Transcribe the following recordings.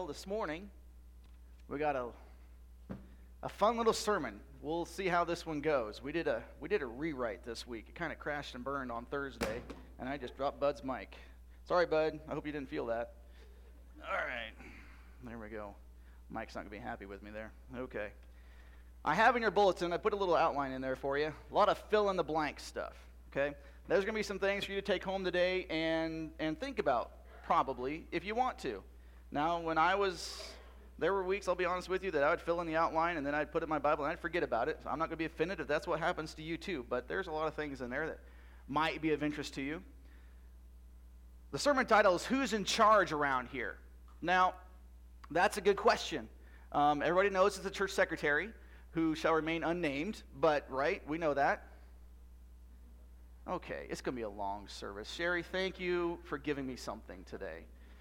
Well, this morning we got a fun little sermon. We'll see how this one goes. We did a rewrite this week. It kind of crashed and burned on Thursday, and I just dropped Bud's mic. Sorry, Bud. I hope you didn't feel that. All right. There we go. Mike's not going to be happy with me there. Okay. I have in your bulletin, I put a little outline in there for you. A lot of fill-in-the-blank stuff, okay? There's going to be some things for you to take home today and think about, probably, if you want to. Now, there were weeks, I'll be honest with you, that I would fill in the outline, and then I'd put it in my Bible, and I'd forget about it. So I'm not going to be offended if that's what happens to you, too. But there's a lot of things in there that might be of interest to you. The sermon title is, Who's in Charge Around Here? Now, that's a good question. Everybody knows it's the church secretary, who shall remain unnamed, but, right, we know that. Okay, it's going to be a long service. Sherry, thank you for giving me something today.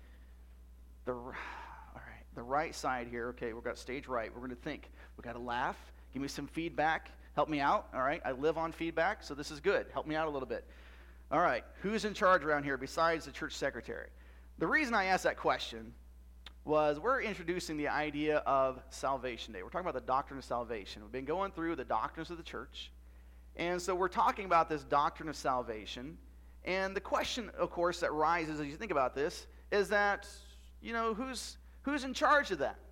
All right, the right side here, okay, we've got stage right. We're going to think. We've got to laugh. Give me some feedback. Help me out, all right? I live on feedback, so this is good. Help me out a little bit. All right, who's in charge around here besides the church secretary? The reason I asked that question was we're introducing the idea of Salvation Day. We're talking about the doctrine of salvation. We've been going through the doctrines of the church, and so we're talking about this doctrine of salvation. And the question, of course, that rises as you think about this is that, who's in charge of that?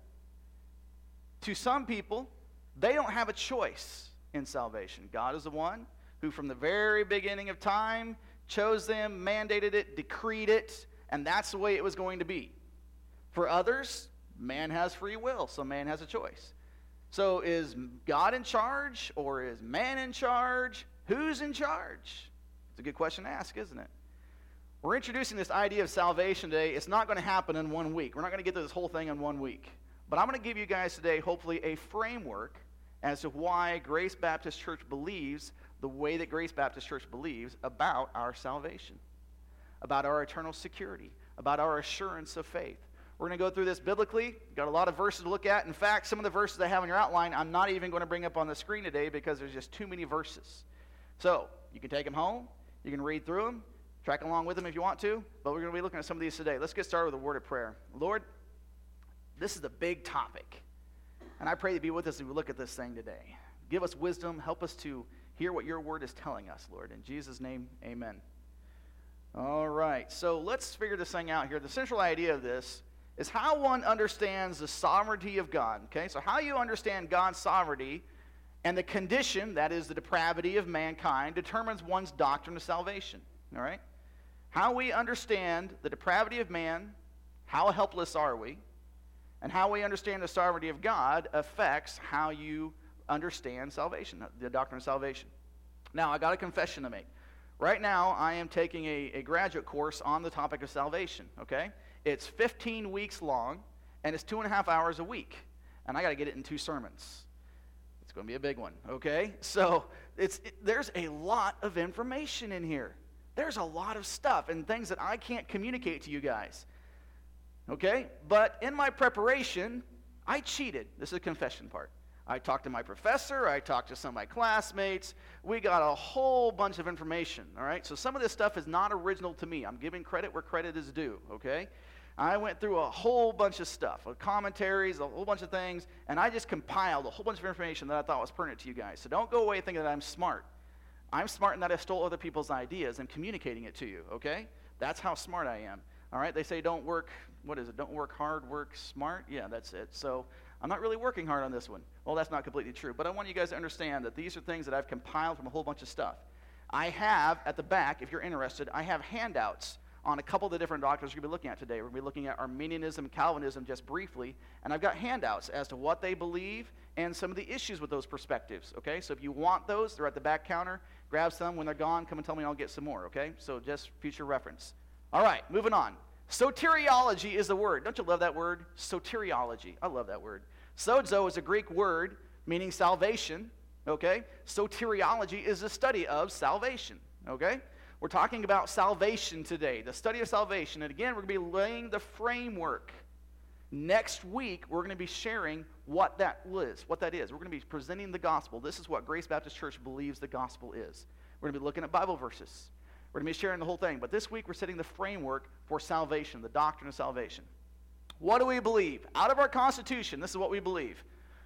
To some people, they don't have a choice in salvation. God is the one who from the very beginning of time chose them, mandated it, decreed it, and that's the way it was going to be. For others, man has free will, so man has a choice. So is God in charge or is man in charge? Who's in charge? It's a good question to ask, isn't it? We're introducing this idea of salvation today. It's not going to happen in 1 week. We're not going to get through this whole thing in 1 week. But I'm going to give you guys today, hopefully, a framework as to why Grace Baptist Church believes the way that Grace Baptist Church believes about our salvation, about our eternal security, about our assurance of faith. We're going to go through this biblically. Got a lot of verses to look at. In fact, some of the verses I have in your outline, I'm not even going to bring up on the screen today because there's just too many verses. So you can take them home. You can read through them. Track along with them if you want to. But we're going to be looking at some of these today. Let's get started with a word of prayer. Lord, this is the big topic. And I pray to be with us as we look at this thing today. Give us wisdom. Help us to hear what your word is telling us, Lord. In Jesus' name, amen. All right. So let's figure this thing out here. The central idea of this is how one understands the sovereignty of God. Okay, so how you understand God's sovereignty and the condition, that is the depravity of mankind, determines one's doctrine of salvation. All right? How we understand the depravity of man, how helpless are we, and how we understand the sovereignty of God affects how you understand salvation, the doctrine of salvation. Now, I got a confession to make. Right now, I am taking a graduate course on the topic of salvation, okay? It's 15 weeks long, and it's 2.5 hours a week. And I got to get it in 2 sermons. It's going to be a big one, okay? So there's a lot of information in here. There's a lot of stuff and things that I can't communicate to you guys, okay? But in my preparation, I cheated. This is the confession part. I talked to my professor. I talked to some of my classmates. We got a whole bunch of information, all right? So some of this stuff is not original to me. I'm giving credit where credit is due, okay? I went through a whole bunch of stuff, commentaries, a whole bunch of things, and I just compiled a whole bunch of information that I thought was pertinent to you guys. So don't go away thinking that I'm smart. I'm smart in that I stole other people's ideas and communicating it to you, okay? That's how smart I am, all right? They say don't work hard, work smart. Yeah, that's it. So I'm not really working hard on this one. Well, that's not completely true, but I want you guys to understand that these are things that I've compiled from a whole bunch of stuff. I have, at the back, if you're interested, I have handouts on a couple of the different doctrines we're going to be looking at today. We're going to be looking at Arminianism, Calvinism just briefly, and I've got handouts as to what they believe and some of the issues with those perspectives, okay? So if you want those, they're at the back counter. Grab some. When they're gone, come and tell me and I'll get some more, okay? So just future reference. All right, moving on. Soteriology is the word. Don't you love that word? Soteriology. I love that word. Sozo is a Greek word meaning salvation, okay? Soteriology is the study of salvation, okay? We're talking about salvation today, the study of salvation. And again, we're going to be laying the framework. Next week, we're going to be sharing what that is. We're going to be presenting the gospel. This is what Grace Baptist Church believes the gospel is. We're going to be looking at Bible verses. We're going to be sharing the whole thing. But this week, we're setting the framework for salvation, the doctrine of salvation. What do we believe? Out of our Constitution, this is what we believe.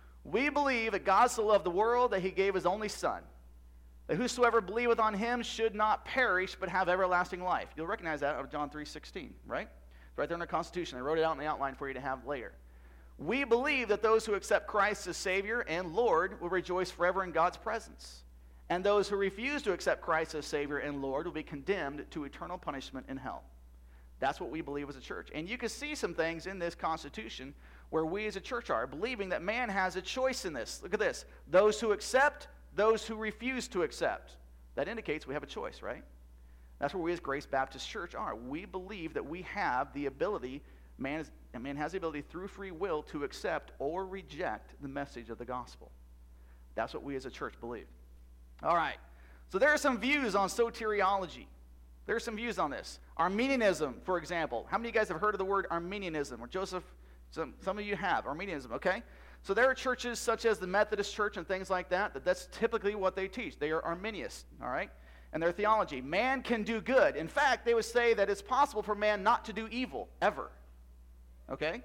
We believe that God so loved the world that he gave his only Son, that whosoever believeth on him should not perish but have everlasting life. You'll recognize that out of John 3:16, right? It's right there in the Constitution. I wrote it out in the outline for you to have later. We believe that those who accept Christ as Savior and Lord will rejoice forever in God's presence. And those who refuse to accept Christ as Savior and Lord will be condemned to eternal punishment in hell. That's what we believe as a church. And you can see some things in this Constitution where we as a church are, believing that man has a choice in this. Look at this. Those who accept, those who refuse to accept. That indicates we have a choice, right? That's where we as Grace Baptist Church are. We believe that we have the ability, man has the ability through free will to accept or reject the message of the gospel. That's what we as a church believe. All right. So there are some views on soteriology. There are some views on this. Arminianism, for example. How many of you guys have heard of the word Arminianism? Or Joseph, some of you have. Arminianism, okay? So there are churches such as the Methodist Church and things like that, that's typically what they teach. They are Arminians, all right? And their theology. Man can do good. In fact, they would say that it's possible for man not to do evil, ever. Okay?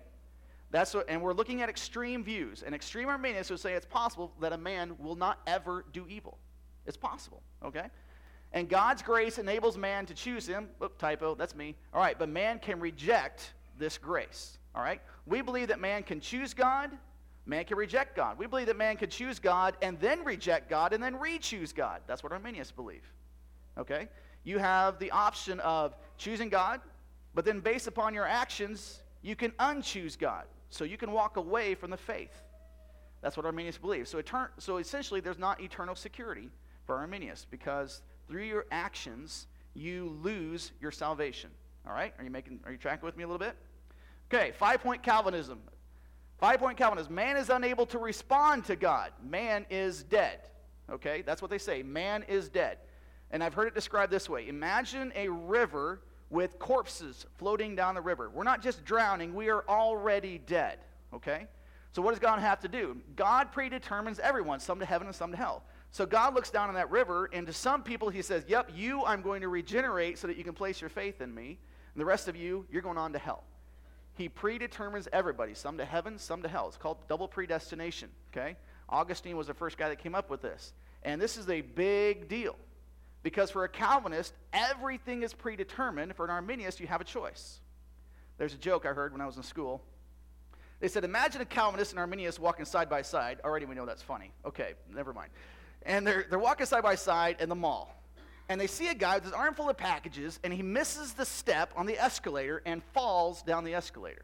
And we're looking at extreme views. And extreme Arminians would say it's possible that a man will not ever do evil. It's possible, okay? And God's grace enables man to choose him. Oop, typo, that's me. All right, but man can reject this grace, all right? We believe that man can choose God, man can reject God. We believe that man can choose God and then reject God and then re-choose God. That's what Arminians believe, okay? You have the option of choosing God, but then based upon your actions, you can unchoose God. So you can walk away from the faith. That's what Arminians believe. So essentially, there's not eternal security for Arminians, because through your actions, you lose your salvation. All right? Are you tracking with me a little bit? Okay, 5-point Calvinism. 5-point Calvinism. Man is unable to respond to God. Man is dead. Okay? That's what they say. Man is dead. And I've heard it described this way. Imagine a river with corpses floating down the river. We're not just drowning, we are already dead. Okay? So what does God have to do? God predetermines everyone, some to heaven and some to hell. So God looks down on that river, and to some people he says, yep, you I'm going to regenerate so that you can place your faith in me. And the rest of you, you're going on to hell. He predetermines everybody, some to heaven, some to hell. It's called double predestination, okay? Augustine was the first guy that came up with this. And this is a big deal, because for a Calvinist, everything is predetermined. For an Arminian, you have a choice. There's a joke I heard when I was in school. They said, imagine a Calvinist and Arminian walking side by side. Already we know that's funny. Okay, never mind. And they're walking side by side in the mall. And they see a guy with his arm full of packages, and he misses the step on the escalator and falls down the escalator.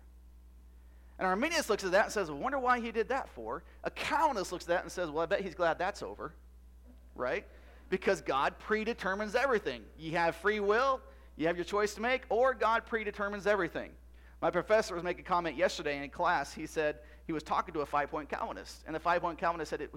And Arminius looks at that and says, I wonder why he did that for. A Calvinist looks at that and says, well, I bet he's glad that's over, right? Because God predetermines everything. You have free will, you have your choice to make, or God predetermines everything. My professor was making a comment yesterday in class. He said he was talking to a 5-point Calvinist, and the 5-point Calvinist said,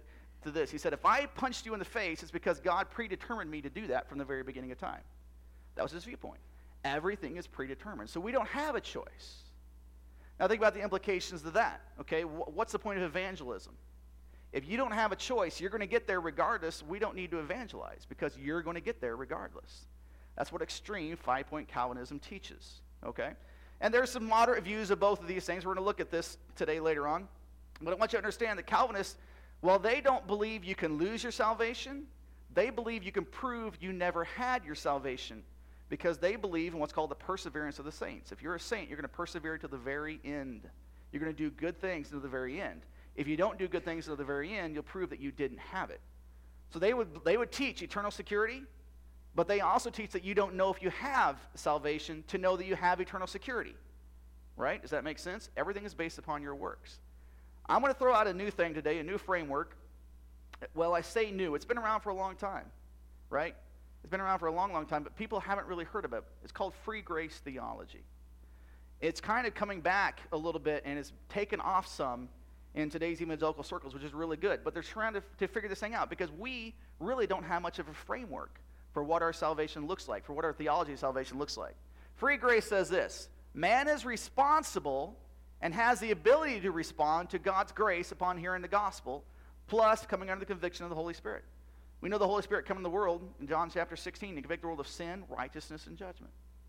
he said, if I punched you in the face, it's because God predetermined me to do that from the very beginning of time. That was his viewpoint. Everything is predetermined, so we don't have a choice. Now think about the implications of that, okay? What's the point of evangelism? If you don't have a choice, you're going to get there regardless. We don't need to evangelize because you're going to get there regardless. That's what extreme 5-point Calvinism teaches, okay? And there's some moderate views of both of these things. We're going to look at this today later on. But I want you to understand that Calvinists, while they don't believe you can lose your salvation, they believe you can prove you never had your salvation, because they believe in what's called the perseverance of the saints. If you're a saint, you're going to persevere to the very end. You're going to do good things to the very end. If you don't do good things to the very end, you'll prove that you didn't have it. So they would teach eternal security, but they also teach that you don't know if you have salvation to know that you have eternal security. Right? Does that make sense? Everything is based upon your works. I'm going to throw out a new thing today, a new framework. Well, I say new. It's been around for a long time, right? It's been around for a long, long time, but people haven't really heard about it. It's called free grace theology. It's kind of coming back a little bit, and it's taken off some in today's evangelical circles, which is really good. But they're trying to figure this thing out, because we really don't have much of a framework for what our salvation looks like, for what our theology of salvation looks like. Free grace says this: man is responsible and has the ability to respond to God's grace upon hearing the gospel, plus coming under the conviction of the Holy Spirit. We know the Holy Spirit come in the world in John chapter 16 to convict the world of sin, righteousness, and judgment.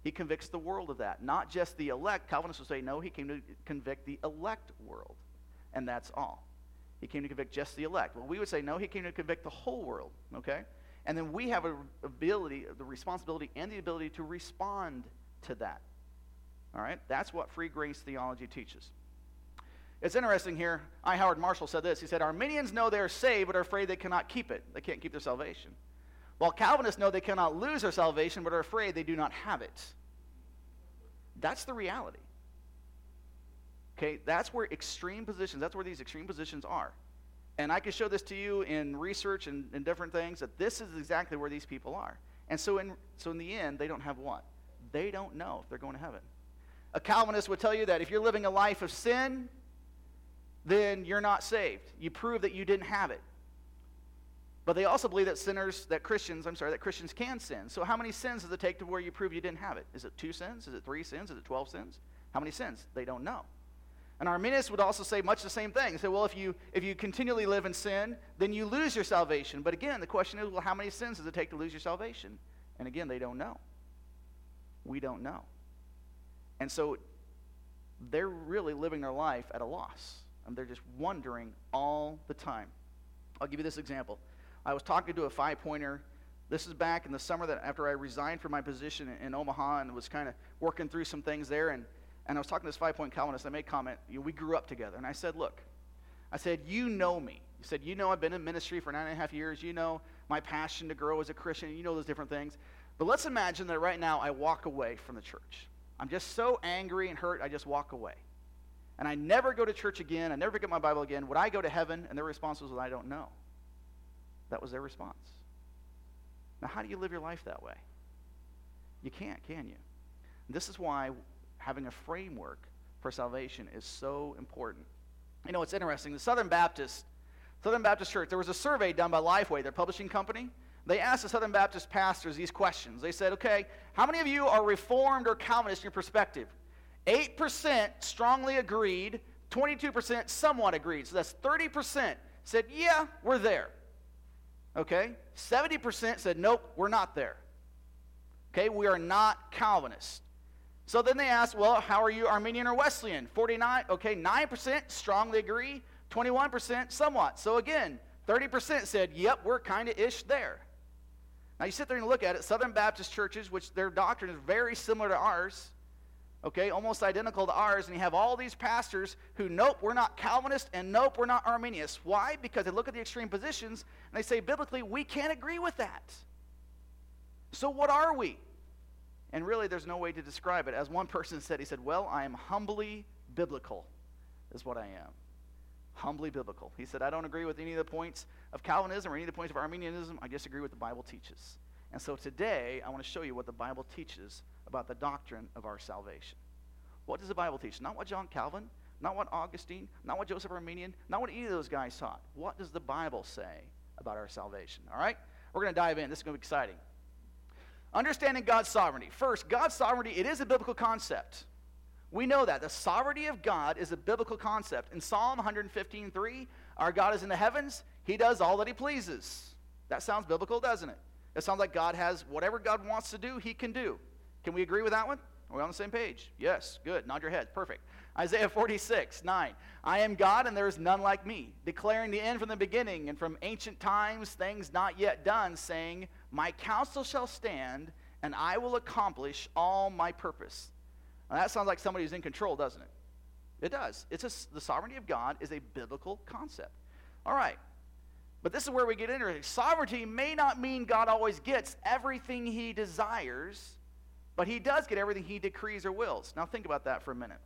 He convicts the world of that. Not just the elect. Calvinists will say, no, he came to convict the elect world. And that's all. He came to convict just the elect. Well, we would say, no, he came to convict the whole world, okay? And then we have the responsibility and the ability to respond to that. All right? That's what free grace theology teaches. It's interesting here. I. Howard Marshall said this. He said, Arminians know they are saved, but are afraid they cannot keep it. They can't keep their salvation. While Calvinists know they cannot lose their salvation, but are afraid they do not have it. That's the reality. Okay, that's where that's where these extreme positions are. And I can show this to you in research and different things, that this is exactly where these people are. And so in the end, they don't have what? They don't know if they're going to heaven. A Calvinist would tell you that if you're living a life of sin, then you're not saved. You prove that you didn't have it. But they also believe that Christians can sin. So how many sins does it take to where you prove you didn't have it? Is it 2 sins? Is it 3 sins? Is it 12 sins? How many sins? They don't know. And Arminians would also say much the same thing. They say, well, if you continually live in sin, then you lose your salvation. But again, the question is, well, how many sins does it take to lose your salvation? And again, they don't know. We don't know. And so they're really living their life at a loss. And they're just wondering all the time. I'll give you this example. I was talking to a 5-pointer. This is back in the summer that after I resigned from my position in Omaha and was kind of working through some things there. And I was talking to this 5-point Calvinist. I made a comment. We grew up together. And I said, look, you know me. He said, you know I've been in ministry for 9.5 years. You know my passion to grow as a Christian. You know those different things. But let's imagine that right now I walk away from the church. I'm just so angry and hurt, I just walk away. And I never go to church again. I never pick up my Bible again. Would I go to heaven? And their response was, I don't know. That was their response. Now, how do you live your life that way? You can't, can you? And this is why having a framework for salvation is so important. You know, it's interesting. The Southern Baptist Church, there was a survey done by Lifeway, their publishing company. They asked the Southern Baptist pastors these questions. They said, okay, how many of you are Reformed or Calvinist in your perspective? 8% strongly agreed, 22% somewhat agreed. So that's 30% said, yeah, we're there. Okay? 70% said, nope, we're not there. Okay? We are not Calvinist. So then they asked, well, how are you, Arminian or Wesleyan? 9% strongly agree, 21% somewhat. So again, 30% said, yep, we're kind of ish there. Now you sit there and look at it, Southern Baptist churches, which their doctrine is very similar to ours, okay, almost identical to ours, and you have all these pastors who, nope, we're not Calvinist, and nope, we're not Arminius. Why? Because they look at the extreme positions, and they say, biblically, we can't agree with that. So what are we? And really, there's no way to describe it. As one person said, he said, well, I am humbly biblical, is what I am. Humbly biblical. He said, I don't agree with any of the points of Calvinism or any of the points of Arminianism. I disagree with what the Bible teaches. And so today, I want to show you what the Bible teaches about the doctrine of our salvation. What does the Bible teach? Not what John Calvin, not what Augustine, not what Joseph Arminian, not what any of those guys taught. What does the Bible say about our salvation? All right? We're going to dive in. This is going to be exciting. Understanding God's sovereignty. First, God's sovereignty, it is a biblical concept. We know that. The sovereignty of God is a biblical concept. In Psalm 115:3, our God is in the heavens. He does all that he pleases. That sounds biblical, doesn't it? It sounds like God has whatever God wants to do, he can do. Can we agree with that one? Are we on the same page? Yes. Good. Nod your head. Perfect. Isaiah 46:9. I am God and there is none like me, declaring the end from the beginning and from ancient times things not yet done, saying, my counsel shall stand and I will accomplish all my purpose. Now, that sounds like somebody who's in control, doesn't it? It does. The sovereignty of God is a biblical concept. All right. But this is where we get into it. Sovereignty may not mean God always gets everything he desires, but he does get everything he decrees or wills. Now think about that for a minute.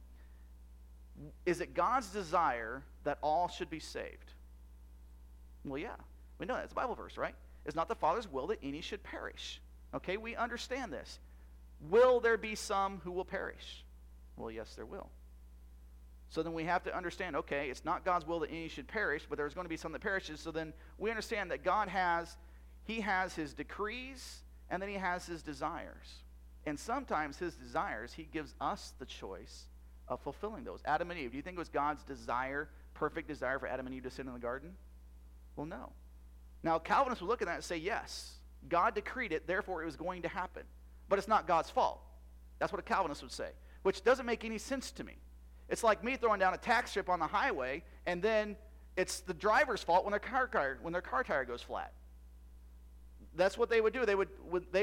Is it God's desire that all should be saved? Well, yeah. We know that. It's a Bible verse, right? It's not the Father's will that any should perish. Okay, we understand this. Will there be some who will perish? Well, yes, there will. So then we have to understand, okay, it's not God's will that any should perish, but there's going to be some that perishes. So then we understand that God has his decrees, and then he has his desires. And sometimes his desires, he gives us the choice of fulfilling those. Adam and Eve, do you think it was God's desire, perfect desire for Adam and Eve to sin in the garden? Well, no. Now, Calvinists will look at that and say, yes, God decreed it, therefore it was going to happen. But it's not God's fault. That's what a Calvinist would say, which doesn't make any sense to me. It's like me throwing down a tack strip on the highway, and then it's the driver's fault when their car tire goes flat. That's what they would do. They would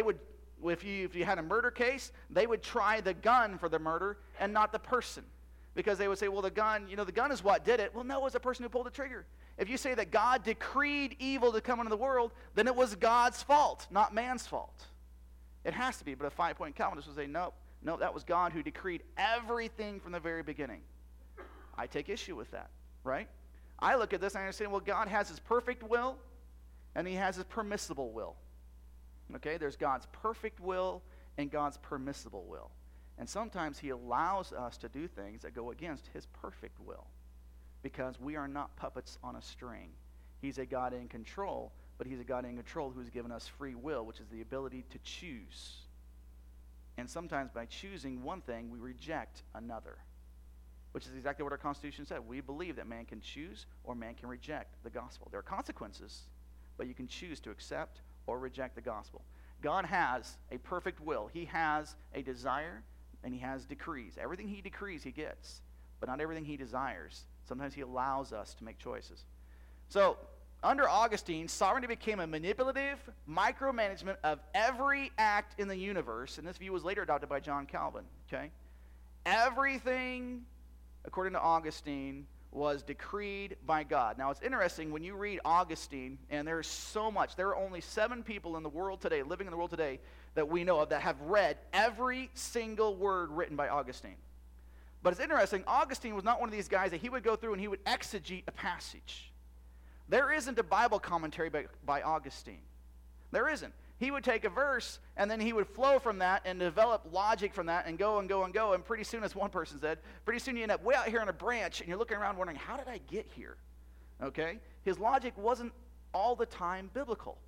if you had a murder case, they would try the gun for the murder and not the person. Because they would say, well, the gun is what did it. Well, no, it was the person who pulled the trigger. If you say that God decreed evil to come into the world, then it was God's fault, not man's fault. It has to be, but a 5-point Calvinist would say, no, that was God who decreed everything from the very beginning. I take issue with that, right? I look at this and I understand, well, God has his perfect will, and he has his permissible will. Okay, there's God's perfect will and God's permissible will. And sometimes he allows us to do things that go against his perfect will, because we are not puppets on a string. He's a God in control, but he's a God in control who's given us free will, which is the ability to choose. And sometimes by choosing one thing, we reject another, which is exactly what our Constitution said. We believe that man can choose or man can reject the gospel. There are consequences, but you can choose to accept or reject the gospel. God has a perfect will. He has a desire, and he has decrees. Everything he decrees, he gets, but not everything he desires. Sometimes he allows us to make choices. So, under Augustine, sovereignty became a manipulative micromanagement of every act in the universe, and this view was later adopted by John Calvin, okay? Everything, according to Augustine, was decreed by God. Now, it's interesting when you read Augustine, and there's so much. There are only 7 people in the world today, living in the world today, that we know of that have read every single word written by Augustine. But it's interesting, Augustine was not one of these guys that he would go through and he would exegete a passage. There isn't a Bible commentary by Augustine. There isn't. He would take a verse, and then he would flow from that and develop logic from that and go and go and go. And pretty soon, as one person said, pretty soon you end up way out here on a branch, and you're looking around wondering, how did I get here? Okay? His logic wasn't all the time biblical.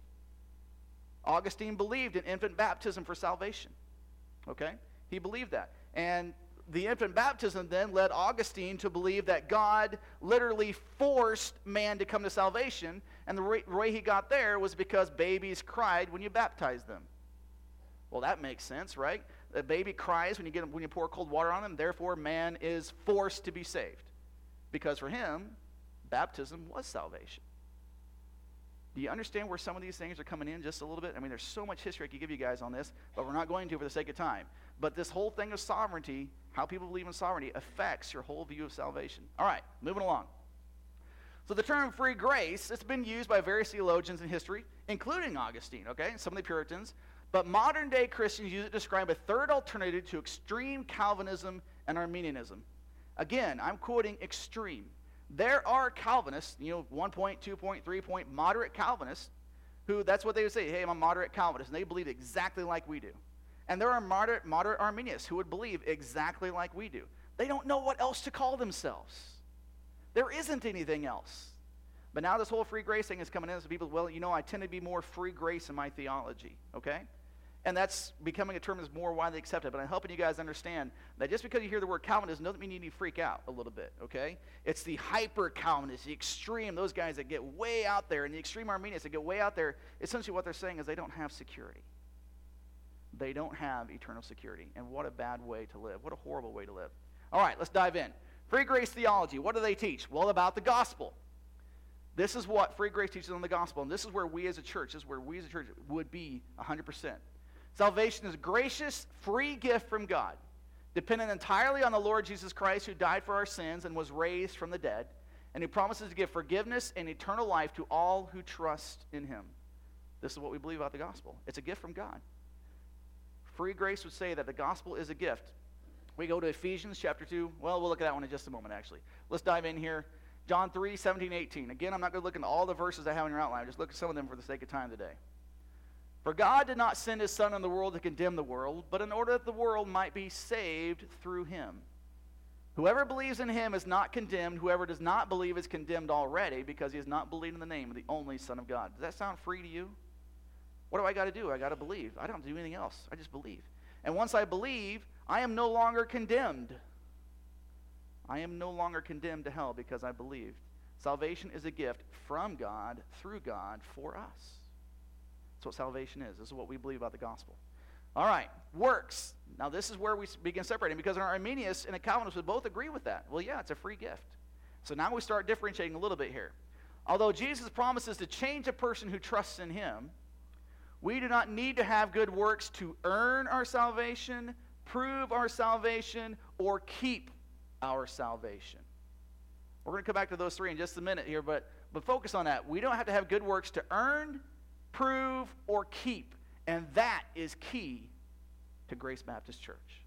Augustine believed in infant baptism for salvation. Okay? He believed that. And the infant baptism then led Augustine to believe that God literally forced man to come to salvation, and the way he got there was because babies cried when you baptized them. Well, that makes sense, right? A baby cries when you pour cold water on them, therefore man is forced to be saved. Because for him, baptism was salvation. Do you understand where some of these things are coming in just a little bit? I mean, there's so much history I could give you guys on this, but we're not going to for the sake of time. But this whole thing of sovereignty, how people believe in sovereignty, affects your whole view of salvation. All right, moving along. So the term free grace, it's been used by various theologians in history, including Augustine, okay, some of the Puritans. But modern-day Christians use it to describe a third alternative to extreme Calvinism and Arminianism. Again, I'm quoting extreme. There are Calvinists, 1 point, 2 point, 3 point, moderate Calvinists, who that's what they would say, hey, I'm a moderate Calvinist, and they believe exactly like we do. And there are moderate Arminians who would believe exactly like we do. They don't know what else to call themselves. There isn't anything else. But now this whole free grace thing is coming in, so people, well, I tend to be more free grace in my theology, okay? And that's becoming a term that's more widely accepted. But I'm helping you guys understand that just because you hear the word Calvinism doesn't mean you need to freak out a little bit, okay? It's the hyper-Calvinists, the extreme, those guys that get way out there, and the extreme Arminians that get way out there. Essentially what they're saying is they don't have security. They don't have eternal security. And what a bad way to live. What a horrible way to live. All right, let's dive in. Free grace theology, what do they teach? Well, about the gospel. This is what free grace teaches on the gospel, and this is where we as a church, would be 100%. Salvation is a gracious, free gift from God, dependent entirely on the Lord Jesus Christ, who died for our sins and was raised from the dead, and who promises to give forgiveness and eternal life to all who trust in him. This is what we believe about the gospel. It's a gift from God. Free grace would say that the gospel is a gift. We go to Ephesians chapter 2. Well, we'll look at that one in just a moment, actually. Let's dive in here. John 3, 17, 18. Again, I'm not going to look into all the verses I have in your outline. Just look at some of them for the sake of time today. For God did not send his Son in the world to condemn the world, but in order that the world might be saved through him. Whoever believes in him is not condemned. Whoever does not believe is condemned already, because he has not believed in the name of the only Son of God. Does that sound free to you? What do I got to do? I got to believe. I don't have to do anything else. I just believe. And once I believe, I am no longer condemned. I am no longer condemned to hell because I believed. Salvation is a gift from God, through God, for us. That's what salvation is. This is what we believe about the gospel. All right, works. Now this is where we begin separating, because an Arminius and a Calvinist would both agree with that. Well, yeah, it's a free gift. So now we start differentiating a little bit here. Although Jesus promises to change a person who trusts in him, we do not need to have good works to earn our salvation, prove our salvation, or keep our salvation. We're going to come back to those three in just a minute here, but focus on that. We don't have to have good works to earn, prove, or keep. And that is key to Grace Baptist Church.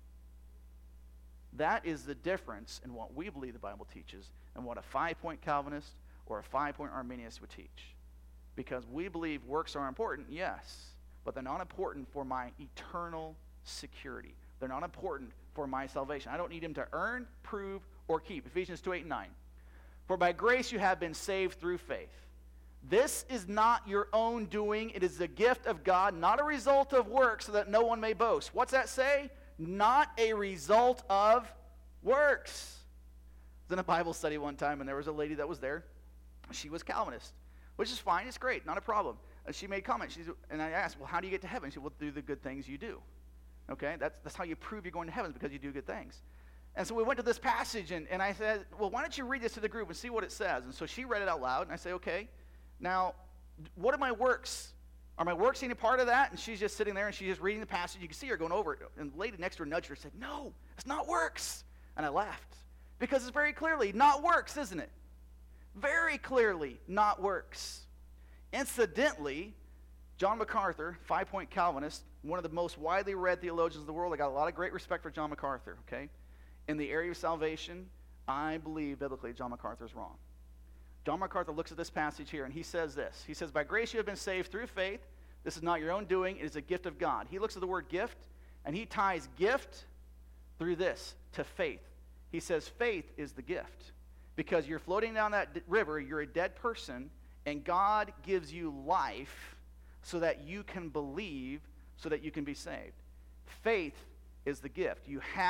That is the difference in what we believe the Bible teaches and what a 5-point Calvinist or a 5-point Arminius would teach. Because we believe works are important, yes, but they're not important for my eternal security. They're not important for my salvation. I don't need them to earn, prove, or keep. Ephesians 2:8-9. For by grace you have been saved through faith. This is not your own doing. It is the gift of God, not a result of works, so that no one may boast. What's that say? Not a result of works. I was in a Bible study one time, and there was a lady that was there. She was Calvinist, which is fine. It's great. Not a problem. She made comments. And I asked, well, how do you get to heaven? She said, well, through the good things you do. Okay? That's how you prove you're going to heaven, is because you do good things. And so we went to this passage, and I said, well, why don't you read this to the group and see what it says? And so she read it out loud, and I say, okay, now, what are my works? Are my works any part of that? And she's just sitting there, and she's just reading the passage. You can see her going over it. And the lady next to her nudged her and said, no, it's not works. And I laughed, because it's very clearly not works, isn't it? Very clearly not works. Incidentally, John MacArthur, 5-point Calvinist, one of the most widely read theologians of the world. I got a lot of great respect for John MacArthur, okay? In the area of salvation, I believe biblically John MacArthur is wrong. John MacArthur looks at this passage here, and he says this. He says, by grace you have been saved through faith. This is not your own doing. It is a gift of God. He looks at the word gift, and he ties gift through this to faith. He says faith is the gift. Because you're floating down that river, you're a dead person, and God gives you life so that you can believe, so that you can be saved. Faith is the gift.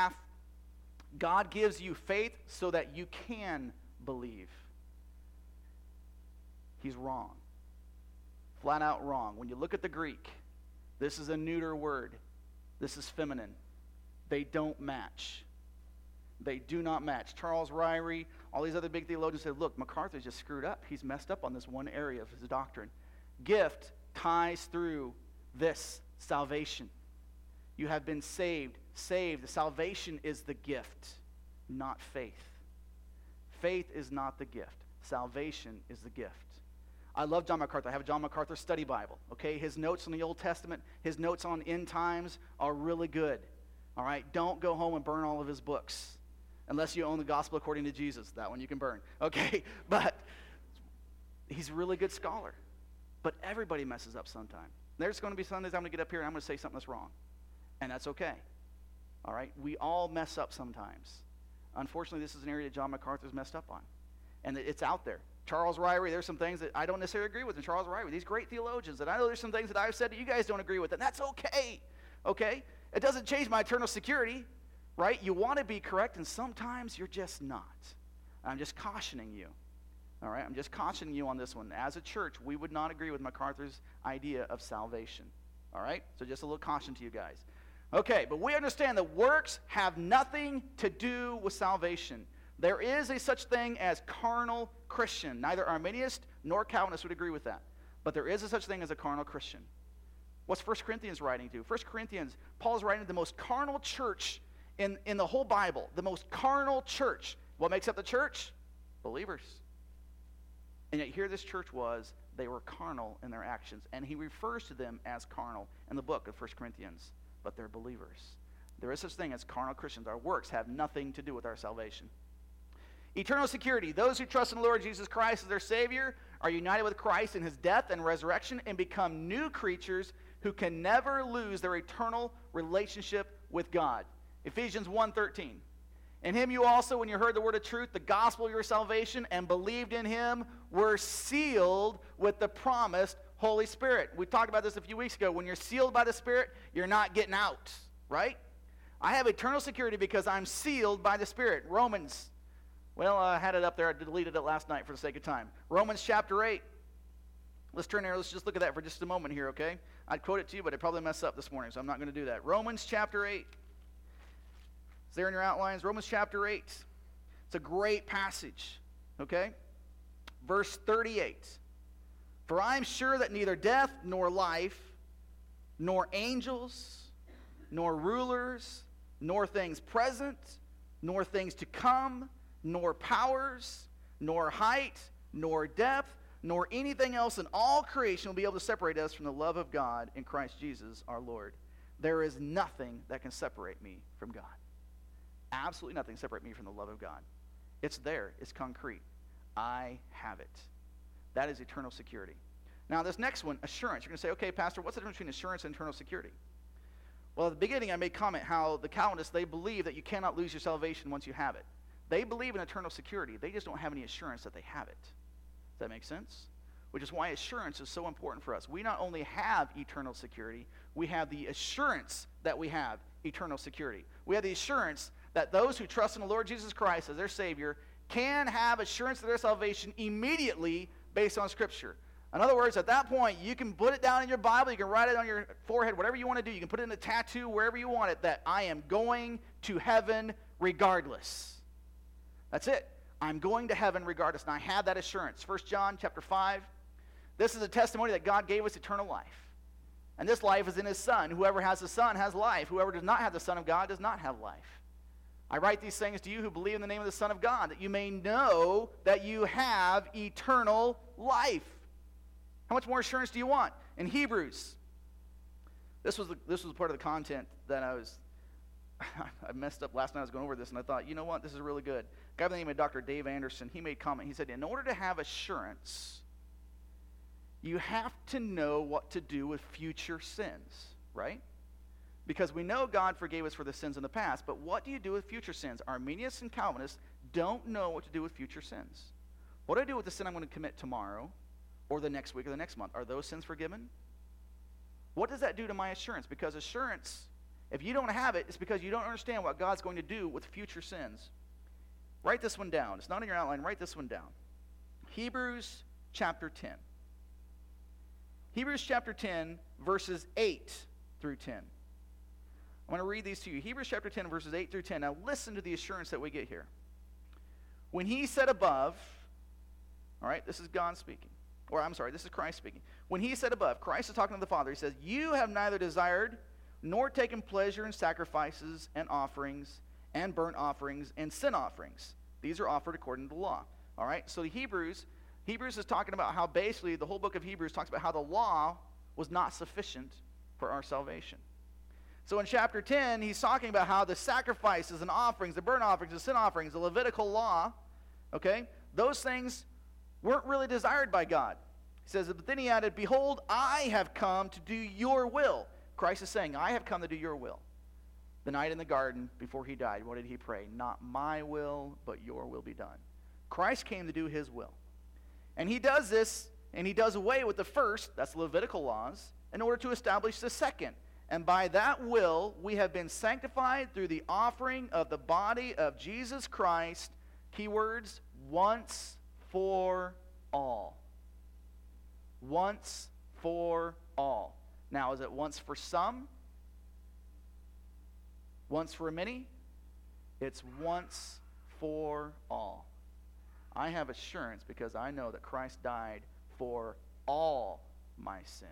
God gives you faith so that you can believe. He's wrong. Flat out wrong. When you look at the Greek, this is a neuter word. This is feminine. They don't match. They do not match. Charles Ryrie, all these other big theologians said, look, MacArthur's just screwed up. He's messed up on this one area of his doctrine. Gift ties through this salvation. You have been saved. Saved. The salvation is the gift, not faith. Faith is not the gift. Salvation is the gift. I love John MacArthur. I have a John MacArthur study Bible. Okay, his notes on the Old Testament, his notes on end times are really good. All right, don't go home and burn all of his books, unless you own the Gospel According to Jesus. That one you can burn. Okay, but he's a really good scholar. But everybody messes up sometime. There's going to be Sundays I'm going to get up here and I'm going to say something that's wrong, and that's okay. All right, we all mess up sometimes. Unfortunately, this is an area that John MacArthur's messed up on, and it's out there. Charles Ryrie, there's some things that I don't necessarily agree with in Charles Ryrie. These great theologians, and I know there's some things that I've said that you guys don't agree with, and that's okay, okay? It doesn't change my eternal security, right? You want to be correct, and sometimes you're just not. I'm just cautioning you, all right? I'm just cautioning you on this one. As a church, we would not agree with MacArthur's idea of salvation, all right? So just a little caution to you guys. Okay, but we understand that works have nothing to do with salvation. There is a such thing as carnal Christian. Neither Arminius nor Calvinist would agree with that. But there is a such thing as a carnal Christian. What's 1 Corinthians writing to? 1 Corinthians, Paul's writing to the most carnal church in the whole Bible. The most carnal church. What makes up the church? Believers. And yet here this church was, they were carnal in their actions. And he refers to them as carnal in the book of 1 Corinthians. But they're believers. There is such thing as carnal Christians. Our works have nothing to do with our salvation. Eternal security. Those who trust in the Lord Jesus Christ as their Savior are united with Christ in his death and resurrection and become new creatures who can never lose their eternal relationship with God. Ephesians 1:13. In him you also, when you heard the word of truth, the gospel of your salvation, and believed in him, were sealed with the promised Holy Spirit. We talked about this a few weeks ago. When you're sealed by the Spirit, you're not getting out, right? I have eternal security because I'm sealed by the Spirit. Romans, well, I had it up there. I deleted it last night for the sake of time. Romans chapter 8. Let's turn there. Let's just look at that for just a moment here, okay? I'd quote it to you, but I'd probably mess up this morning, so I'm not going to do that. Romans chapter 8. It's there in your outlines. Romans chapter 8. It's a great passage, okay? Verse 38. For I am sure that neither death nor life, nor angels, nor rulers, nor things present, nor things to come, nor powers, nor height, nor depth, nor anything else in all creation will be able to separate us from the love of God in Christ Jesus our Lord. There is nothing that can separate me from God. Absolutely nothing can separate me from the love of God. It's there. It's concrete. I have it. That is eternal security. Now, this next one, assurance. You're going to say, okay, Pastor, what's the difference between assurance and eternal security? Well, at the beginning, I made comment how the Calvinists, they believe that you cannot lose your salvation once you have it. They believe in eternal security. They just don't have any assurance that they have it. Does that make sense? Which is why assurance is so important for us. We not only have eternal security, we have the assurance that we have eternal security. We have the assurance that those who trust in the Lord Jesus Christ as their Savior can have assurance of their salvation immediately based on Scripture. In other words, at that point, you can put it down in your Bible, you can write it on your forehead, whatever you want to do. You can put it in a tattoo, wherever you want it, that I am going to heaven regardless. That's it. I'm going to heaven regardless, and I have that assurance. 1 John chapter 5, this is a testimony that God gave us eternal life. And this life is in his Son. Whoever has the Son has life. Whoever does not have the Son of God does not have life. I write these things to you who believe in the name of the Son of God, that you may know that you have eternal life. How much more assurance do you want? In Hebrews, this was part of the content that I messed up last night. I was going over this, and I thought, you know what? This is really good. A guy by the name of Dr. Dave Anderson, he made comment. He said, in order to have assurance, you have to know what to do with future sins, right? Because we know God forgave us for the sins in the past, but what do you do with future sins? Arminians and Calvinists don't know what to do with future sins. What do I do with the sin I'm going to commit tomorrow, or the next week, or the next month? Are those sins forgiven? What does that do to my assurance? Because assurance, if you don't have it, it's because you don't understand what God's going to do with future sins. Write this one down. It's not in your outline. Write this one down. Hebrews chapter 10. Hebrews chapter 10, verses 8 through 10. I'm going to read these to you. Hebrews chapter 10, verses 8 through 10. Now listen to the assurance that we get here. When he said above, all right, this is God speaking. Or I'm sorry, this is Christ speaking. When he said above, Christ is talking to the Father. He says, you have neither desired nor taken pleasure in sacrifices and offerings and burnt offerings and sin offerings. These are offered according to the law. All right, so the Hebrews is talking about how basically the whole book of Hebrews talks about how the law was not sufficient for our salvation. So in chapter 10, he's talking about how the sacrifices and offerings, the burnt offerings, the sin offerings, the Levitical law, okay, those things weren't really desired by God. He says, but then he added, behold, I have come to do your will. Christ is saying, I have come to do your will. The night in the garden before he died, what did he pray? Not my will, but your will be done. Christ came to do his will. And he does this, and he does away with the first, that's Levitical laws, in order to establish the second. And by that will, we have been sanctified through the offering of the body of Jesus Christ, keywords, once for all. Once for all. Now, is it once for some? Once for many? It's once for all. I have assurance because I know that Christ died for all my sins.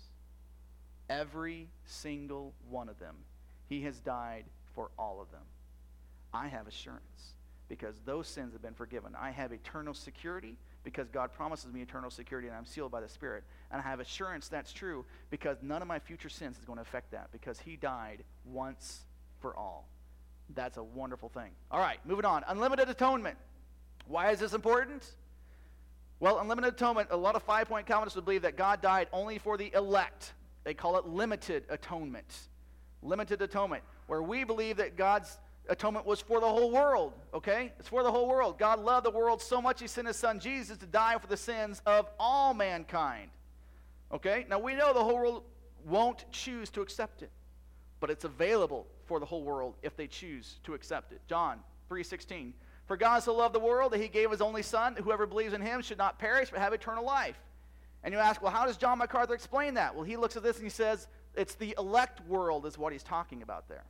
Every single one of them. He has died for all of them. I have assurance because those sins have been forgiven. I have eternal security because God promises me eternal security, and I'm sealed by the Spirit. And I have assurance that's true because none of my future sins is going to affect that because he died once for all. That's a wonderful thing. All right, moving on. Unlimited atonement. Why is this important? Well, unlimited atonement, a lot of five-point Calvinists would believe that God died only for the elect. They call it limited atonement. Limited atonement, where we believe that God's atonement was for the whole world, okay? It's for the whole world. God loved the world so much he sent his son Jesus to die for the sins of all mankind, okay? Now, we know the whole world won't choose to accept it, but it's available for the whole world if they choose to accept it. John 3:16. For God so loved the world that he gave his only son, that whoever believes in him should not perish but have eternal life. And you ask, well, how does John MacArthur explain that? Well, he looks at this and he says, it's the elect world is what he's talking about there.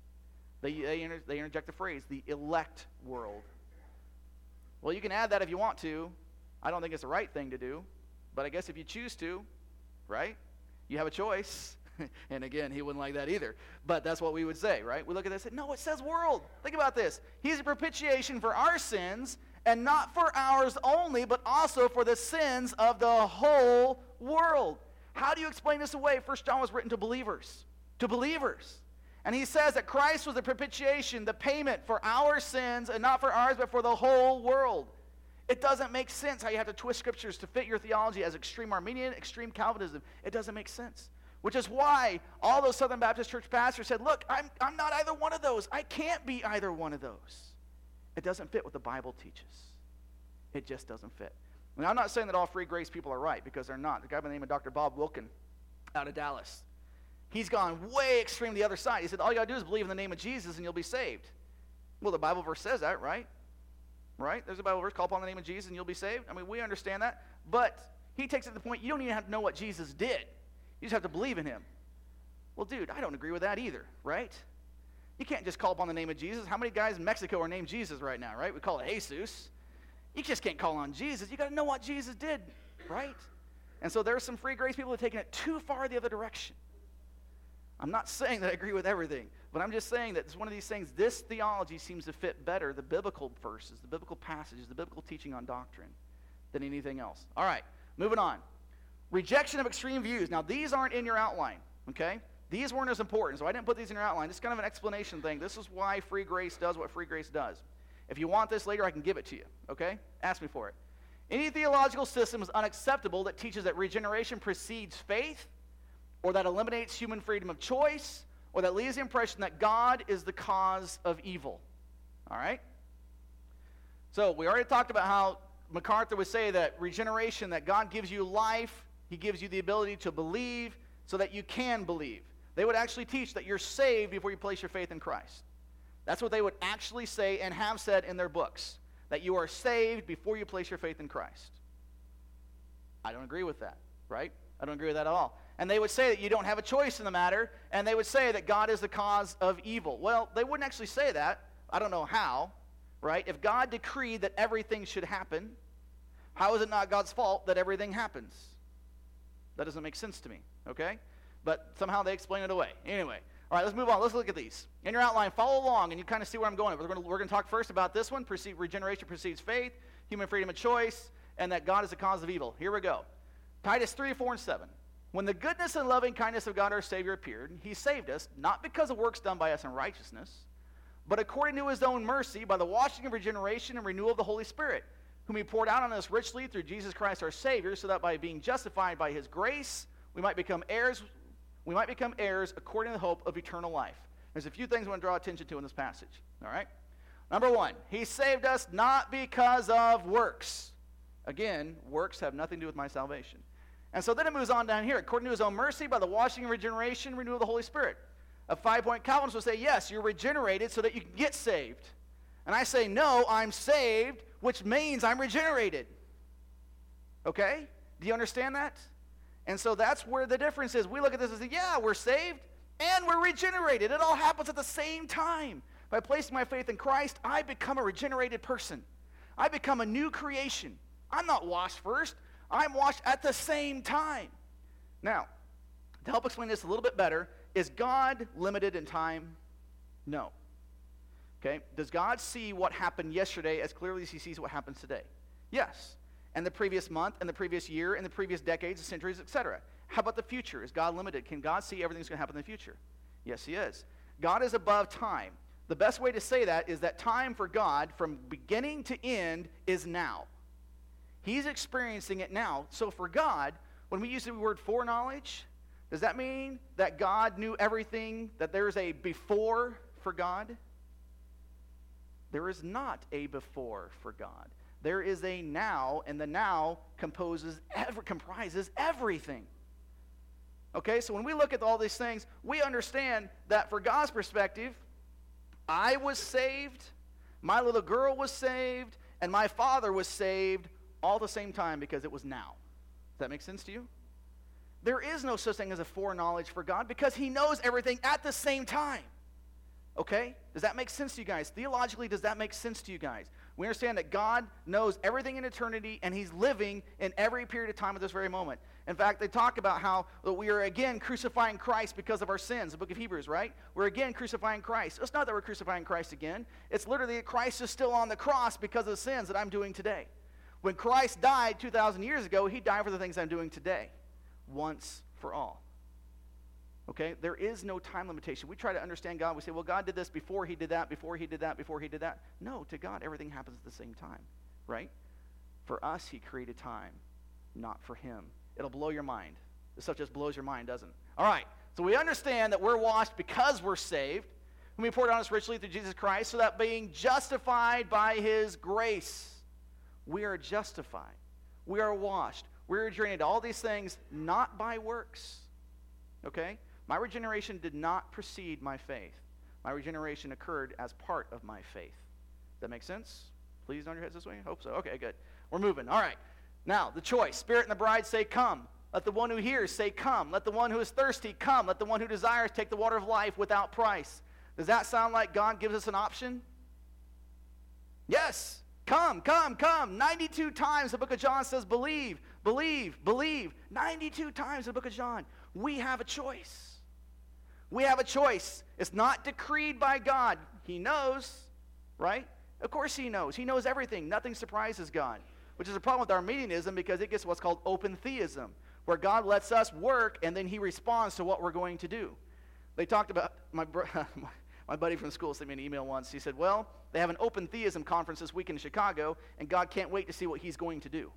They interject the phrase, the elect world. Well, you can add that if you want to. I don't think it's the right thing to do. But I guess if you choose to, right? You have a choice. And again, he wouldn't like that either. But that's what we would say, right? We look at this and say, no, it says world. Think about this. He's a propitiation for our sins, and not for ours only, but also for the sins of the whole world. How do you explain this away? 1 John was written to believers. To believers. And he says that Christ was the propitiation, the payment for our sins, and not for ours, but for the whole world. It doesn't make sense how you have to twist scriptures to fit your theology as extreme Arminian, extreme Calvinism. It doesn't make sense. Which is why all those Southern Baptist church pastors said, look, I'm not either one of those. I can't be either one of those. It doesn't fit what the Bible teaches. It just doesn't fit. I mean, I'm not saying that all free grace people are right, because they're not. The guy by the name of Dr. Bob Wilkin out of Dallas, he's gone way extreme the other side. He said, all you got to do is believe in the name of Jesus and you'll be saved. Well, the Bible verse says that, right? Right? There's a Bible verse, call upon the name of Jesus and you'll be saved. I mean, we understand that. But he takes it to the point, you don't even have to know what Jesus did. You just have to believe in him. Well, dude, I don't agree with that either, right? You can't just call upon the name of Jesus. How many guys in Mexico are named Jesus right now, right? We call it Jesus. You just can't call on Jesus. You got to know what Jesus did, right? And so there's some free grace people who have taken it too far the other direction. I'm not saying that I agree with everything, but I'm just saying that it's one of these things, this theology seems to fit better the biblical verses, the biblical passages, the biblical teaching on doctrine than anything else. All right, moving on. Rejection of extreme views. Now, these aren't in your outline, okay? These weren't as important, so I didn't put these in your outline. This is kind of an explanation thing. This is why free grace does what free grace does. If you want this later, I can give it to you, okay? Ask me for it. Any theological system is unacceptable that teaches that regeneration precedes faith, or that eliminates human freedom of choice, or that leaves the impression that God is the cause of evil. All right? So we already talked about how MacArthur would say that regeneration, that God gives you life, he gives you the ability to believe so that you can believe. They would actually teach that you're saved before you place your faith in Christ. That's what they would actually say and have said in their books, that you are saved before you place your faith in Christ. I don't agree with that, right? I don't agree with that at all. And they would say that you don't have a choice in the matter, and they would say that God is the cause of evil. Well, they wouldn't actually say that. I don't know how, right? If God decreed that everything should happen, how is it not God's fault that everything happens? That doesn't make sense to me, okay? But somehow they explain it away. Anyway, all right, let's move on. Let's look at these. In your outline, follow along, and you kind of see where I'm going. We're going to talk first about this one. Regeneration precedes faith, human freedom of choice, and that God is the cause of evil. Here we go. Titus 3, 4, and 7. When the goodness and loving kindness of God our Savior appeared, he saved us, not because of works done by us in righteousness, but according to his own mercy, by the washing of regeneration and renewal of the Holy Spirit, whom he poured out on us richly through Jesus Christ our Savior, so that by being justified by his grace, we might become heirs according to the hope of eternal life. There's a few things I want to draw attention to in this passage. All right? Number one, he saved us not because of works. Again, works have nothing to do with my salvation. And so then it moves on down here. According to his own mercy, by the washing and regeneration, renewal of the Holy Spirit. A 5-point Calvinist will say, yes, you're regenerated so that you can get saved. And I say, no, I'm saved, which means I'm regenerated. Okay? Do you understand that? And so that's where the difference is. We look at this and say, yeah, we're saved and we're regenerated. It all happens at the same time. By placing my faith in Christ, I become a regenerated person. I become a new creation. I'm not washed first. I'm washed at the same time. Now, to help explain this a little bit better, is God limited in time? No. Okay? Does God see what happened yesterday as clearly as he sees what happens today? Yes. And the previous month, and the previous year, and the previous decades, centuries, etc. How about the future? Is God limited? Can God see everything that's going to happen in the future? Yes, he is. God is above time. The best way to say that is that time for God, from beginning to end, is now. He's experiencing it now. So for God, when we use the word foreknowledge, does that mean that God knew everything, that there's a before for God? There is not a before for God. There is a now, and the now comprises everything. Okay, so when we look at all these things, we understand that for God's perspective, I was saved, my little girl was saved, and my father was saved all at the same time because it was now. that make sense to you? There is no such thing as a foreknowledge for God because he knows everything at the same time. Okay? Does that make sense to you guys? Theologically, does that make sense to you guys? We understand that God knows everything in eternity, and he's living in every period of time at this very moment. In fact, they talk about how we are again crucifying Christ because of our sins, the book of Hebrews, right? We're again crucifying Christ. It's not that we're crucifying Christ again. It's literally that Christ is still on the cross because of the sins that I'm doing today. When Christ died 2,000 years ago, he died for the things I'm doing today, once for all. Okay? There is no time limitation. We try to understand God. We say, well, God did this before he did that, before he did that, before he did that. No, to God, everything happens at the same time, right? For us, he created time, not for him. It'll blow your mind. This stuff just blows your mind, doesn't it? All right, so we understand that we're washed because we're saved, whom he poured on us richly through Jesus Christ, so that being justified by his grace, we are justified. We are washed. We're regenerated. All these things not by works, okay? My regeneration did not precede my faith. My regeneration occurred as part of my faith. Does that make sense? Please nod your heads this way. I hope so. Okay, good. We're moving. All right. Now, the choice. Spirit and the bride say, come. Let the one who hears say, come. Let the one who is thirsty come. Let the one who desires take the water of life without price. Does that sound like God gives us an option? Yes. Come, come, come. 92 times the book of John says, believe, believe, believe. 92 times the book of John. We have a choice. We have a choice. It's not decreed by God. He knows, right? Of course he knows. He knows everything. Nothing surprises God, which is a problem with Arminianism because it gets what's called open theism, where God lets us work and then he responds to what we're going to do. They talked about, my buddy from school sent me an email once. He said, well, they have an open theism conference this week in Chicago, and God can't wait to see what he's going to do.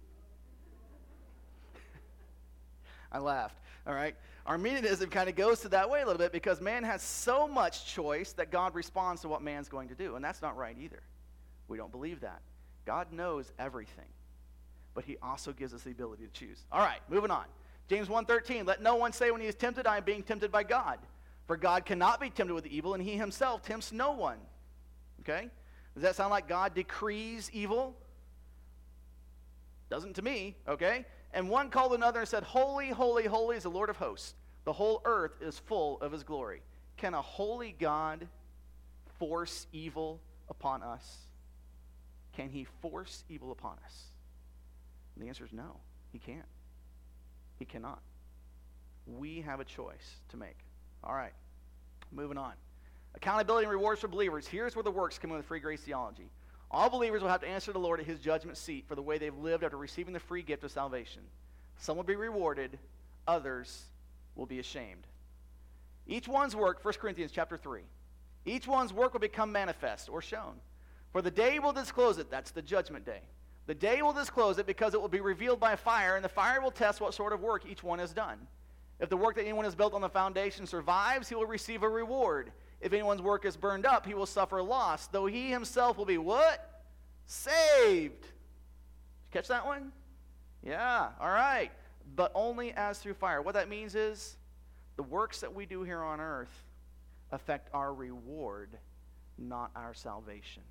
I laughed, all right? Arminianism kind of goes to that way a little bit because man has so much choice that God responds to what man's going to do, and that's not right either. We don't believe that. God knows everything, but he also gives us the ability to choose. All right, moving on. James 1:13, let no one say when he is tempted, I am being tempted by God. For God cannot be tempted with evil, and he himself tempts no one. Okay? Does that sound like God decrees evil? Doesn't to me, okay? And one called another and said, holy, holy, holy is the Lord of hosts. The whole earth is full of his glory. Can a holy God force evil upon us? Can he force evil upon us? And the answer is no, he can't. He cannot. We have a choice to make. All right, moving on. Accountability and rewards for believers. Here's where the works come in with free grace theology. All believers will have to answer the Lord at his judgment seat for the way they've lived after receiving the free gift of salvation. Some will be rewarded, others will be ashamed. Each one's work, 1 Corinthians chapter 3, each one's work will become manifest or shown. For the day will disclose it, that's the judgment day. The day will disclose it because it will be revealed by fire, and the fire will test what sort of work each one has done. If the work that anyone has built on the foundation survives, he will receive a reward. If anyone's work is burned up, he will suffer loss, though he himself will be what? Saved. Did you catch that one? Yeah, all right. But only as through fire. What that means is the works that we do here on earth affect our reward, not our salvation.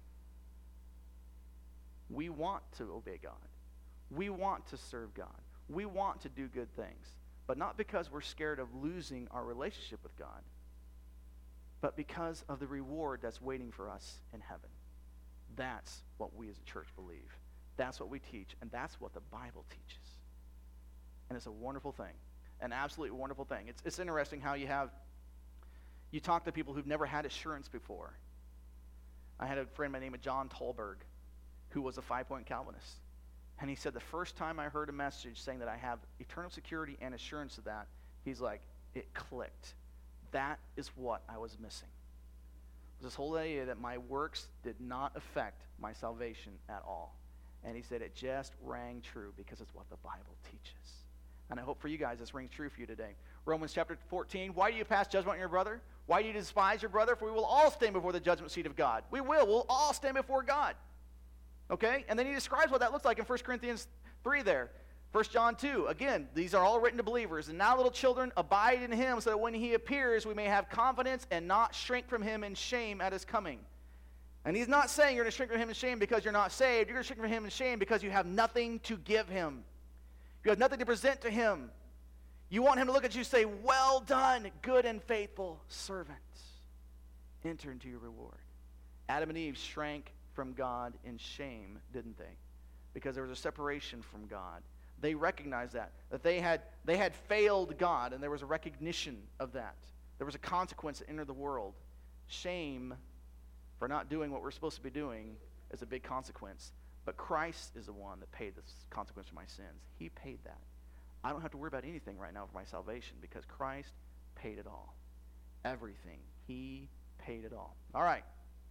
We want to obey God. We want to serve God. We want to do good things, but not because we're scared of losing our relationship with God, but because of the reward that's waiting for us in heaven. That's what we as a church believe. That's what we teach, and that's what the Bible teaches. And it's a wonderful thing, an absolutely wonderful thing. It's interesting how you talk to people who've never had assurance before. I had a friend by the name of John Tolberg, who was a 5-point Calvinist. And he said, the first time I heard a message saying that I have eternal security and assurance of that, he's like, it clicked. That is what I was missing. This whole idea that my works did not affect my salvation at all. And he said it just rang true because it's what the Bible teaches. And I hope for you guys this rings true for you today. Romans chapter 14, why do you pass judgment on your brother? Why do you despise your brother? For we will all stand before the judgment seat of God. We'll all stand before God. Okay? And then he describes what that looks like in 1 Corinthians 3 there. 1 John 2, again, these are all written to believers. And now, little children, abide in him so that when he appears, we may have confidence and not shrink from him in shame at his coming. And he's not saying you're going to shrink from him in shame because you're not saved. You're going to shrink from him in shame because you have nothing to give him. You have nothing to present to him. You want him to look at you and say, well done, good and faithful servant. Enter into your reward. Adam and Eve shrank from God in shame, didn't they? Because there was a separation from God. They recognized that they had failed God, and there was a recognition of that. There was a consequence that entered the world. Shame for not doing what we're supposed to be doing is a big consequence. But Christ is the one that paid the consequence for my sins. He paid that. I don't have to worry about anything right now for my salvation because Christ paid it all. Everything. He paid it all. All right.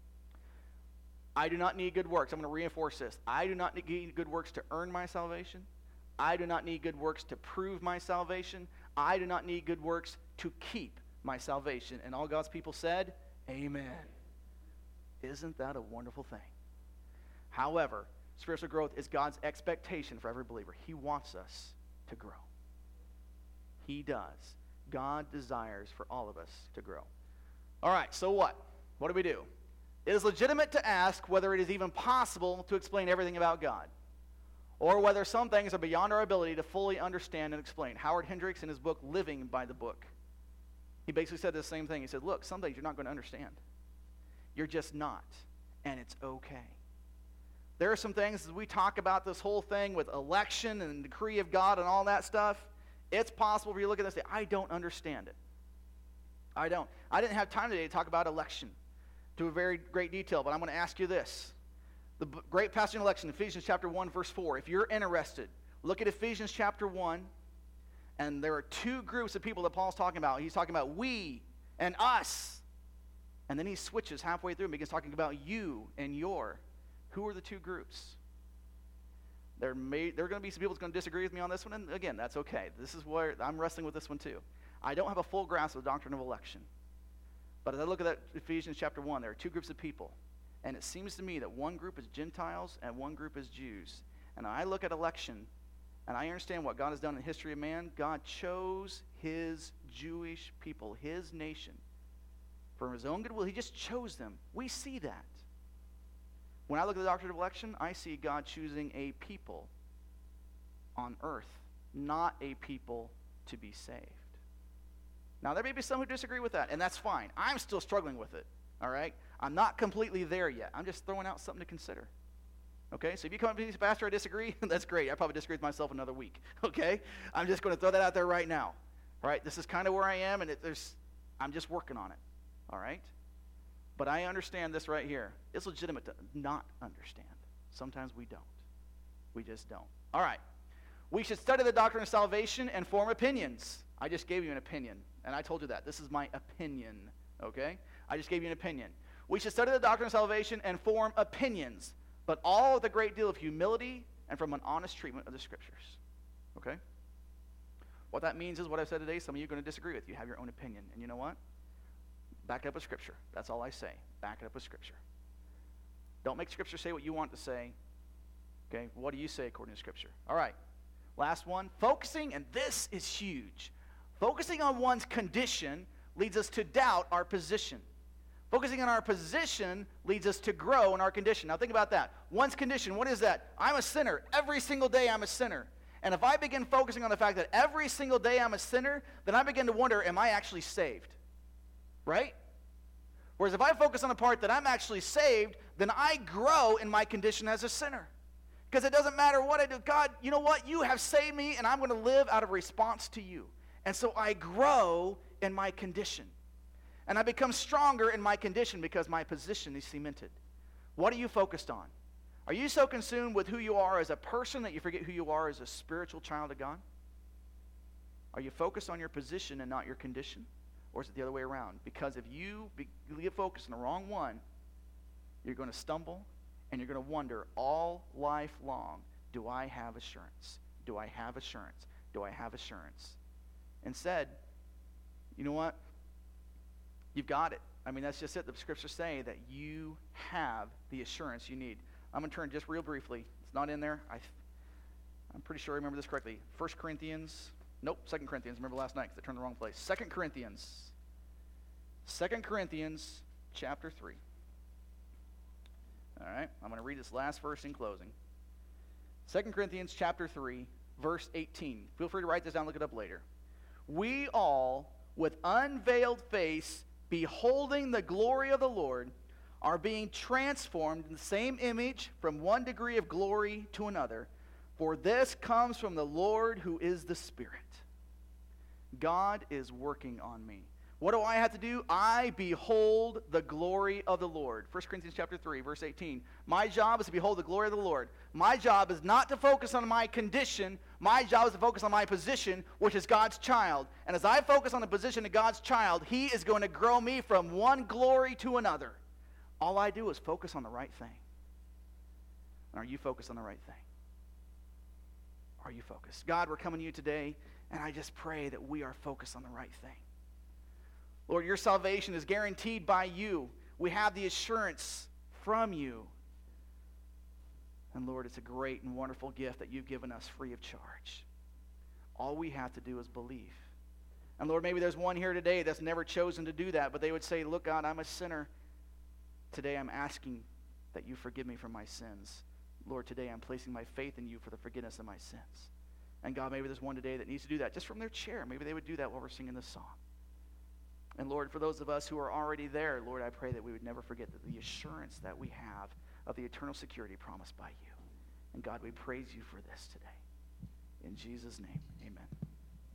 I do not need good works. I'm going to reinforce this. I do not need good works to earn my salvation. I do not need good works to prove my salvation. I do not need good works to keep my salvation. And all God's people said, amen. Isn't that a wonderful thing? However, spiritual growth is God's expectation for every believer. He wants us to grow. He does. God desires for all of us to grow. All right, so what? What do we do? It is legitimate to ask whether it is even possible to explain everything about God, or whether some things are beyond our ability to fully understand and explain. Howard Hendricks, in his book, Living by the Book, he basically said the same thing. He said, look, some things you're not going to understand. You're just not, and it's okay. There are some things, as we talk about this whole thing with election and the decree of God and all that stuff, it's possible for you to look at this and say, I don't understand it. I don't. I didn't have time today to talk about election to a very great detail, but I'm going to ask you this. The great passage in election, Ephesians chapter 1, verse 4. If you're interested, look at Ephesians chapter 1, and there are two groups of people that Paul's talking about. He's talking about we and us, and then he switches halfway through and begins talking about you and your. Who are the two groups? There are going to be some people that's going to disagree with me on this one, and again, that's okay. This is where I'm wrestling with this one too. I don't have a full grasp of the doctrine of election. But as I look at that Ephesians chapter 1, there are two groups of people. And it seems to me that one group is Gentiles and one group is Jews. And I look at election, and I understand what God has done in the history of man. God chose his Jewish people, his nation, for his own goodwill. He just chose them. We see that. When I look at the doctrine of election, I see God choosing a people on earth, not a people to be saved. Now, there may be some who disagree with that, and that's fine. I'm still struggling with it, all right? I'm not completely there yet. I'm just throwing out something to consider. Okay, so if you come up to me, Pastor, I disagree, that's great. I probably disagree with myself another week, okay? I'm just going to throw that out there right now, all right? This is kind of where I am, and I'm just working on it, all right? But I understand this right here. It's legitimate to not understand. Sometimes we don't. We just don't. All right. We should study the doctrine of salvation and form opinions. I just gave you an opinion, and I told you that. This is my opinion, okay? I just gave you an opinion. We should study the doctrine of salvation and form opinions, but all with a great deal of humility and from an honest treatment of the Scriptures, okay? What that means is what I've said today. Some of you are going to disagree with. You have your own opinion, and you know what? Back it up with Scripture. That's all I say. Back it up with Scripture. Don't make Scripture say what you want to say. Okay? What do you say according to Scripture? All right. Last one. Focusing, and this is huge. Focusing on one's condition leads us to doubt our position. Focusing on our position leads us to grow in our condition. Now think about that. One's condition, what is that? I'm a sinner. Every single day I'm a sinner. And if I begin focusing on the fact that every single day I'm a sinner, then I begin to wonder, am I actually saved? Right? Whereas if I focus on the part that I'm actually saved, then I grow in my condition as a sinner. Because it doesn't matter what I do. God, you know what? You have saved me, and I'm going to live out of response to you. And so I grow in my condition. And I become stronger in my condition because my position is cemented. What are you focused on? Are you so consumed with who you are as a person that you forget who you are as a spiritual child of God? Are you focused on your position and not your condition? Or is it the other way around? Because if you get focused on the wrong one, you're going to stumble and you're going to wonder all life long, do I have assurance? Do I have assurance? Do I have assurance? Instead, you know what? You've got it. I mean, that's just it. The Scriptures say that you have the assurance you need. I'm going to turn just real briefly. It's not in there. I'm pretty sure I remember this correctly. 1 Corinthians. Nope, 2 Corinthians. Remember last night because I turned the wrong place. 2 Corinthians. 2 Corinthians chapter 3. All right, I'm going to read this last verse in closing. 2 Corinthians chapter 3, verse 18. Feel free to write this down, look it up later. We all, with unveiled face, beholding the glory of the Lord, are being transformed in the same image from one degree of glory to another. For this comes from the Lord who is the Spirit. God is working on me. What do I have to do? I behold the glory of the Lord. 1 Corinthians chapter 3, verse 18. My job is to behold the glory of the Lord. My job is not to focus on my condition. My job is to focus on my position, which is God's child. And as I focus on the position of God's child, He is going to grow me from one glory to another. All I do is focus on the right thing. Are you focused on the right thing? Are you focused? God, we're coming to you today, and I just pray that we are focused on the right thing. Lord, your salvation is guaranteed by you. We have the assurance from you. And Lord, it's a great and wonderful gift that you've given us free of charge. All we have to do is believe. And Lord, maybe there's one here today that's never chosen to do that, but they would say, look, God, I'm a sinner. Today I'm asking that you forgive me for my sins. Lord, today I'm placing my faith in you for the forgiveness of my sins. And God, maybe there's one today that needs to do that just from their chair. Maybe they would do that while we're singing this song. And Lord, for those of us who are already there, Lord, I pray that we would never forget the assurance that we have of the eternal security promised by you. And God, we praise you for this today. In Jesus' name, amen.